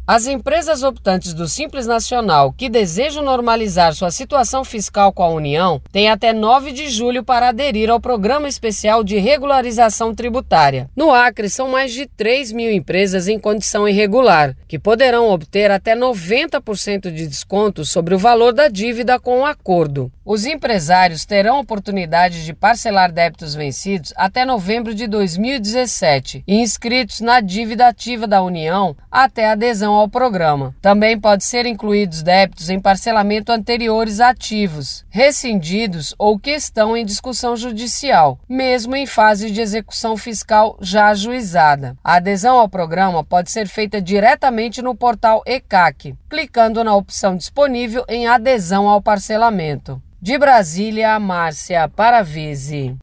As empresas optantes do Simples Nacional que desejam normalizar sua situação fiscal com a União têm até 9 de julho para aderir ao Programa Especial de Regularização Tributária. No Acre, são mais de 3 mil empresas em condição irregular, que poderão obter até 90% de desconto sobre o valor da dívida com o acordo. Os empresários terão a oportunidade de parcelar débitos vencidos até novembro de 2017 e inscritos na dívida ativa da União até a adesão ao programa. Também pode ser incluídos débitos em parcelamento anteriores ativos, rescindidos ou que estão em discussão judicial, mesmo em fase de execução fiscal já ajuizada. A adesão ao programa pode ser feita diretamente no portal ECAC, clicando na opção disponível em adesão ao parcelamento. De Brasília, Márcia Paravise.